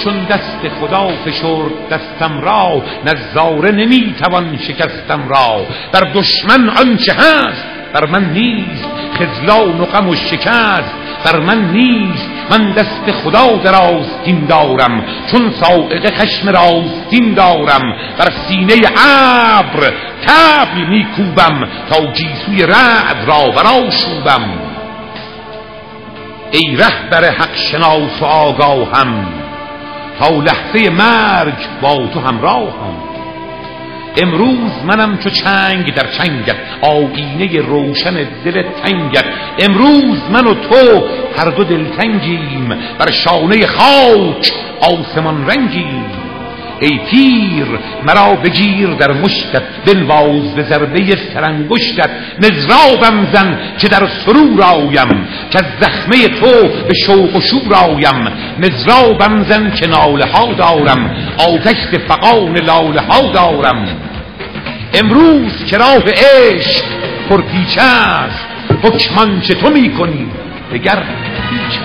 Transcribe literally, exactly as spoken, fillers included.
چون دست خدا فشرد دستم را، نظاره نمیتوان شکستم را. در دشمن آنچه هست بر من نیست، خذلان و غم و شکست بر من نیست. من دست خدا در آستین دارم، چون صاعقه خشم راستین دارم. بر سینه ابر طبل میکوبم، تا گیسوی رعد را برآشوبم. ای رهبر حق شناس و آگاهم، تا لحظه مرگ با تو همراهم. امروز منم چو چنگ در چنگت، آینه روشن دل تنگت. امروز من و تو هر دو دلتنگیم، بر شانه خاک آسمان رنگیم. ای پیر مرا بگیر در مشتت، بنواز به ضربه سرانگشتت. مضرابم زن که در سرور آیم، که از زخمه تو به شوق و شور آیم. مضرابم زن که ناله ها دارم، آتش فغان لاله ها دارم. امروز که راه عشق پرپیچ است، حکمان چه تو میکنی دگر هیچ